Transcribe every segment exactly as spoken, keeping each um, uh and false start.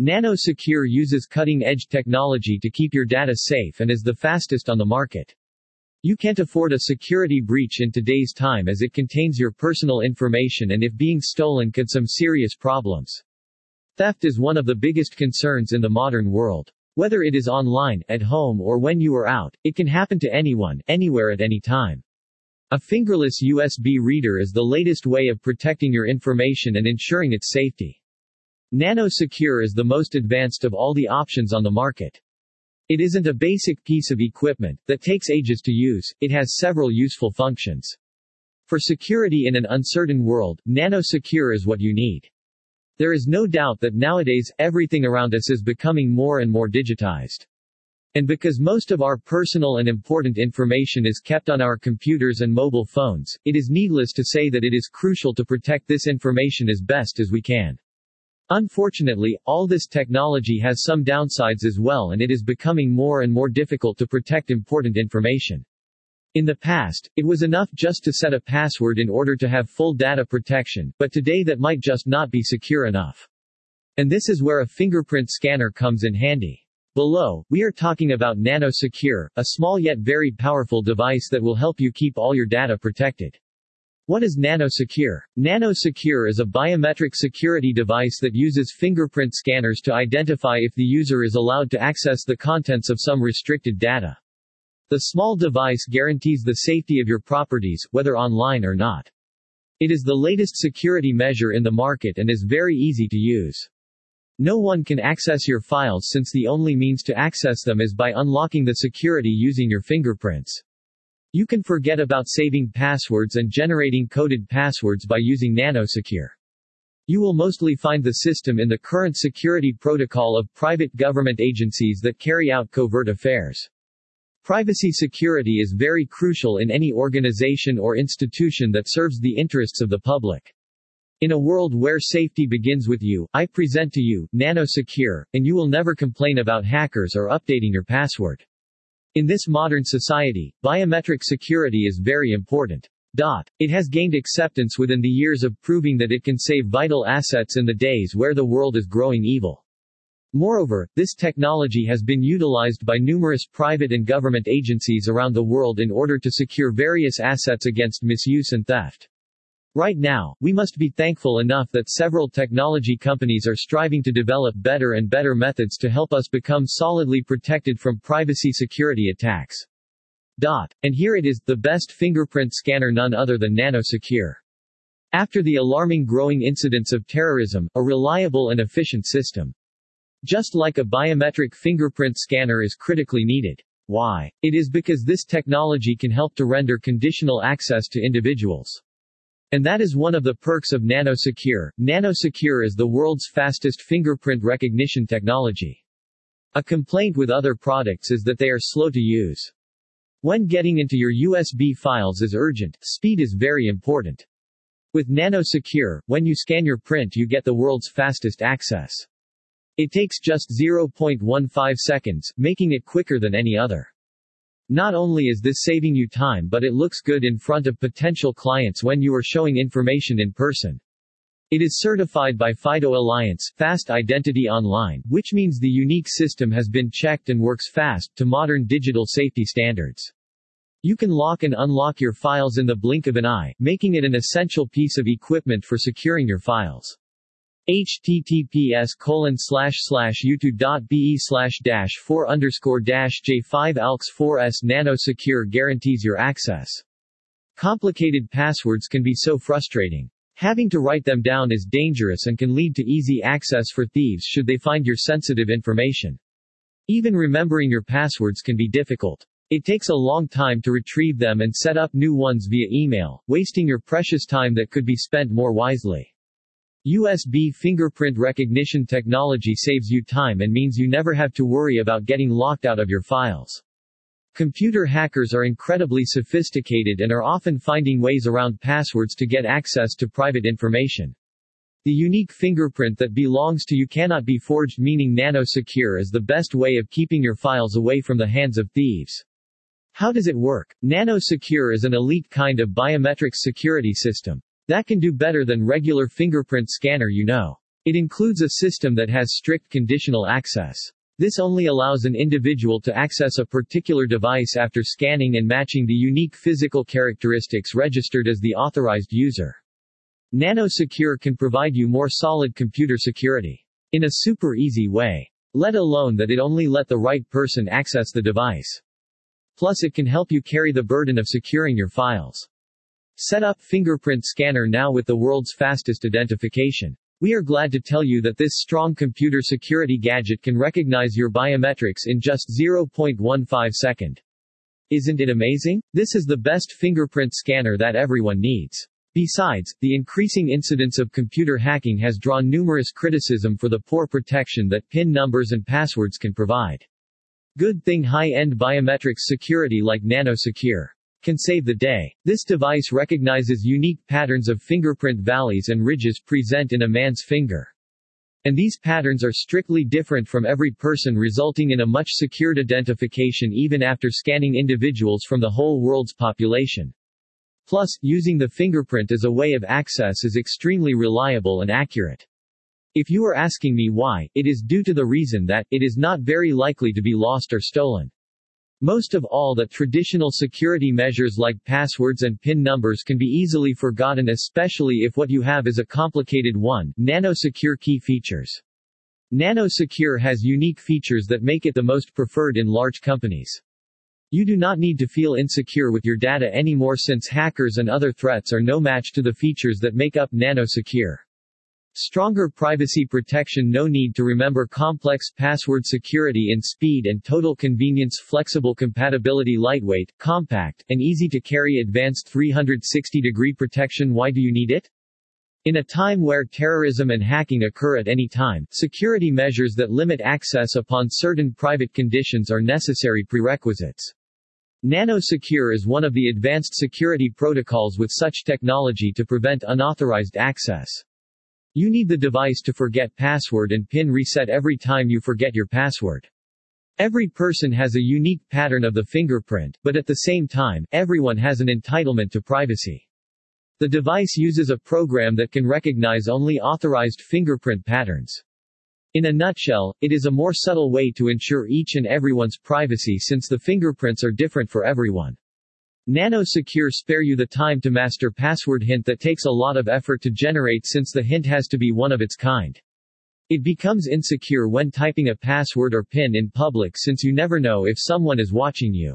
NanoSecure uses cutting-edge technology to keep your data safe and is the fastest on the market. You can't afford a security breach in today's time as it contains your personal information and if being stolen could some serious problems. Theft is one of the biggest concerns in the modern world. Whether it is online, at home or when you are out, it can happen to anyone, anywhere at any time. A fingerless U S B reader is the latest way of protecting your information and ensuring its safety. NanoSecure is the most advanced of all the options on the market. It isn't a basic piece of equipment that takes ages to use, it has several useful functions. For security in an uncertain world, NanoSecure is what you need. There is no doubt that nowadays, everything around us is becoming more and more digitized. And because most of our personal and important information is kept on our computers and mobile phones, it is needless to say that it is crucial to protect this information as best as we can. Unfortunately, all this technology has some downsides as well, and it is becoming more and more difficult to protect important information. In the past, it was enough just to set a password in order to have full data protection, but today that might just not be secure enough. And this is where a fingerprint scanner comes in handy. Below, we are talking about NanoSecure, a small yet very powerful device that will help you keep all your data protected. What is NanoSecure? NanoSecure is a biometric security device that uses fingerprint scanners to identify if the user is allowed to access the contents of some restricted data. The small device guarantees the safety of your properties, whether online or not. It is the latest security measure in the market and is very easy to use. No one can access your files since the only means to access them is by unlocking the security using your fingerprints. You can forget about saving passwords and generating coded passwords by using NanoSecure. You will mostly find the system in the current security protocol of private government agencies that carry out covert affairs. Privacy security is very crucial in any organization or institution that serves the interests of the public. In a world where safety begins with you, I present to you, NanoSecure, and you will never complain about hackers or updating your password. In this modern society, biometric security is very important. Dot. It has gained acceptance within the years of proving that it can save vital assets in the days where the world is growing evil. Moreover, this technology has been utilized by numerous private and government agencies around the world in order to secure various assets against misuse and theft. Right now, we must be thankful enough that several technology companies are striving to develop better and better methods to help us become solidly protected from privacy security attacks. Dot. And here it is, the best fingerprint scanner, none other than NanoSecure. After the alarming growing incidents of terrorism, a reliable and efficient system. Just like a biometric fingerprint scanner is critically needed. Why? It is because this technology can help to render conditional access to individuals. And that is one of the perks of NanoSecure. NanoSecure is the world's fastest fingerprint recognition technology. A complaint with other products is that they are slow to use. When getting into your U S B files is urgent, speed is very important. With NanoSecure, when you scan your print you get the world's fastest access. It takes just zero point one five seconds, making it quicker than any other. Not only is this saving you time, but it looks good in front of potential clients when you are showing information in person. It is certified by FIDO Alliance, Fast Identity Online, which means the unique system has been checked and works fast to modern digital safety standards. You can lock and unlock your files in the blink of an eye, making it an essential piece of equipment for securing your files. https colon slash slash youtube.be slash dash four underscore dash j5 alx 4s NanoSecure guarantees your access. Complicated passwords can be so frustrating. Having to write them down is dangerous and can lead to easy access for thieves should they find your sensitive information. Even remembering your passwords can be difficult. It takes a long time to retrieve them and set up new ones via email, wasting your precious time that could be spent more wisely. U S B fingerprint recognition technology saves you time and means you never have to worry about getting locked out of your files. Computer hackers are incredibly sophisticated and are often finding ways around passwords to get access to private information. The unique fingerprint that belongs to you cannot be forged, meaning NanoSecure is the best way of keeping your files away from the hands of thieves. How does it work? NanoSecure is an elite kind of biometric security system that can do better than regular fingerprint scanner, you know. It includes a system that has strict conditional access. This only allows an individual to access a particular device after scanning and matching the unique physical characteristics registered as the authorized user. NanoSecure can provide you more solid computer security in a super easy way. Let alone that it only let the right person access the device. Plus it can help you carry the burden of securing your files. Set up fingerprint scanner now with the world's fastest identification. We are glad to tell you that this strong computer security gadget can recognize your biometrics in just zero point one five seconds. Isn't it amazing? This is the best fingerprint scanner that everyone needs. Besides, the increasing incidence of computer hacking has drawn numerous criticism for the poor protection that PIN numbers and passwords can provide. Good thing high-end biometrics security like NanoSecure can save the day. This device recognizes unique patterns of fingerprint valleys and ridges present in a man's finger. And these patterns are strictly different from every person, resulting in a much secured identification even after scanning individuals from the whole world's population. Plus, using the fingerprint as a way of access is extremely reliable and accurate. If you are asking me why, it is due to the reason that it is not very likely to be lost or stolen. Most of all, that traditional security measures like passwords and PIN numbers can be easily forgotten, especially if what you have is a complicated one. NanoSecure key features. NanoSecure has unique features that make it the most preferred in large companies. You do not need to feel insecure with your data anymore, since hackers and other threats are no match to the features that make up NanoSecure. Stronger privacy protection, no need to remember complex password, security in speed and total convenience, flexible compatibility, lightweight, compact, and easy to carry, advanced three hundred sixty degree protection. Why do you need it? In a time where terrorism and hacking occur at any time, security measures that limit access upon certain private conditions are necessary prerequisites. NanoSecure is one of the advanced security protocols with such technology to prevent unauthorized access. You need the device to forget password and PIN reset every time you forget your password. Every person has a unique pattern of the fingerprint, but at the same time, everyone has an entitlement to privacy. The device uses a program that can recognize only authorized fingerprint patterns. In a nutshell, it is a more subtle way to ensure each and everyone's privacy, since the fingerprints are different for everyone. NanoSecure spare you the time to master password hint that takes a lot of effort to generate, since the hint has to be one of its kind. It becomes insecure when typing a password or PIN in public, since you never know if someone is watching you.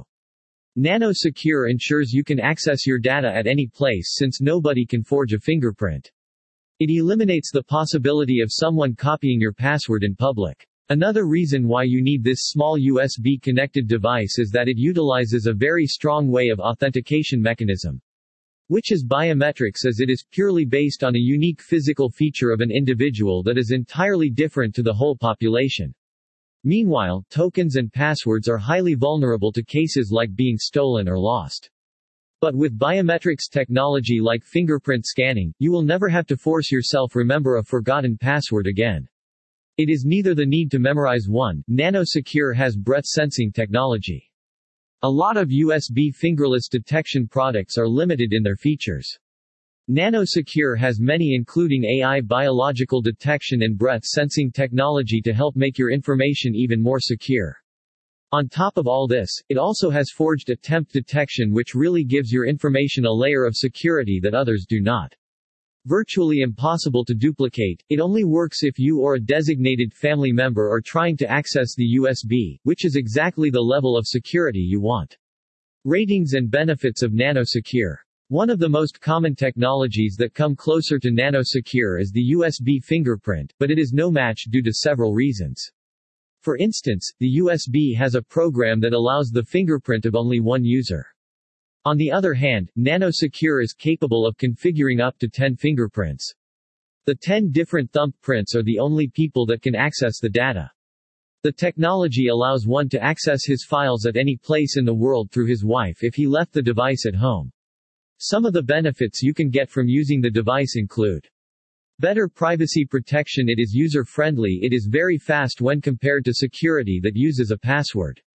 NanoSecure ensures you can access your data at any place, since nobody can forge a fingerprint. It eliminates the possibility of someone copying your password in public. Another reason why you need this small U S B-connected device is that it utilizes a very strong way of authentication mechanism, which is biometrics, as it is purely based on a unique physical feature of an individual that is entirely different to the whole population. Meanwhile, tokens and passwords are highly vulnerable to cases like being stolen or lost. But with biometrics technology like fingerprint scanning, you will never have to force yourself remember a forgotten password again. It is neither the need to memorize one. NanoSecure has breath sensing technology. A lot of U S B fingerless detection products are limited in their features. NanoSecure has many, including A I, biological detection, and breath sensing technology to help make your information even more secure. On top of all this, it also has forged attempt detection, which really gives your information a layer of security that others do not. Virtually impossible to duplicate, it only works if you or a designated family member are trying to access the U S B, which is exactly the level of security you want. Ratings and benefits of NanoSecure. One of the most common technologies that come closer to NanoSecure is the U S B fingerprint, but it is no match due to several reasons. For instance, the U S B has a program that allows the fingerprint of only one user. On the other hand, NanoSecure is capable of configuring up to ten fingerprints. The ten different thumbprints are the only people that can access the data. The technology allows one to access his files at any place in the world through his wife if he left the device at home. Some of the benefits you can get from using the device include: better privacy protection. It is user-friendly. It is very fast when compared to security that uses a password.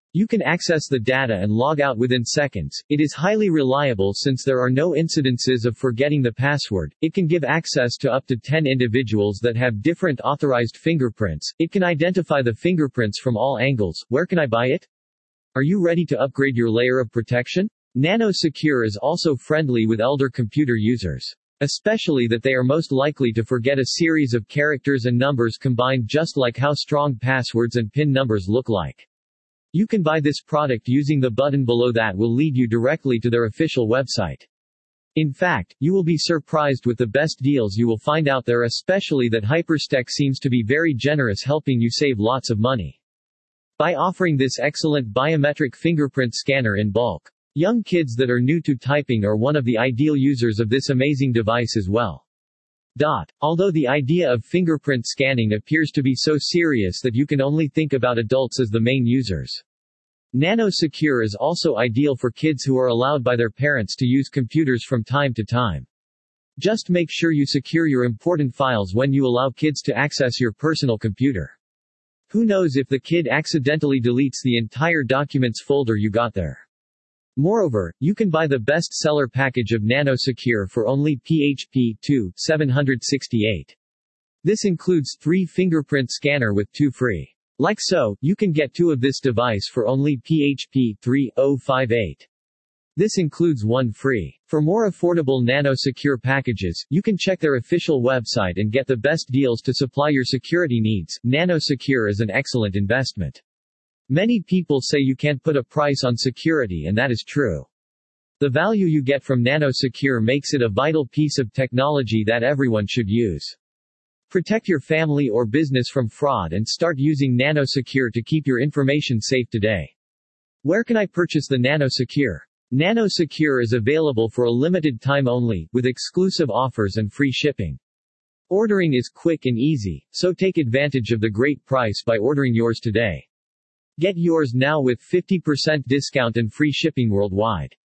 You can access the data and log out within seconds. It is highly reliable since there are no incidences of forgetting the password. It can give access to up to ten individuals that have different authorized fingerprints. It can identify the fingerprints from all angles. Where can I buy it? Are you ready to upgrade your layer of protection? Nano Secure is also friendly with elder computer users. Especially that they are most likely to forget a series of characters and numbers combined, just like how strong passwords and PIN numbers look like. You can buy this product using the button below that will lead you directly to their official website. In fact, you will be surprised with the best deals you will find out there, especially that Hyperstec seems to be very generous, helping you save lots of money by offering this excellent biometric fingerprint scanner in bulk. Young kids that are new to typing are one of the ideal users of this amazing device as well. Dot. Although the idea of fingerprint scanning appears to be so serious that you can only think about adults as the main users, Nano Secure is also ideal for kids who are allowed by their parents to use computers from time to time. Just make sure you secure your important files when you allow kids to access your personal computer. Who knows if the kid accidentally deletes the entire documents folder you got there. Moreover, you can buy the best-seller package of Nano Secure for only P H P two seven sixty-eight. This includes three fingerprint scanner with two free. Like so, you can get two of this device for only P H P three thousand fifty-eight. This includes one free. For more affordable Nano Secure packages, you can check their official website and get the best deals to supply your security needs. Nano Secure is an excellent investment. Many people say you can't put a price on security, and that is true. The value you get from Nano Secure makes it a vital piece of technology that everyone should use. Protect your family or business from fraud and start using Nano Secure to keep your information safe today. Where can I purchase the Nano Secure? Nano Secure is available for a limited time only, with exclusive offers and free shipping. Ordering is quick and easy, so take advantage of the great price by ordering yours today. Get yours now with fifty percent discount and free shipping worldwide.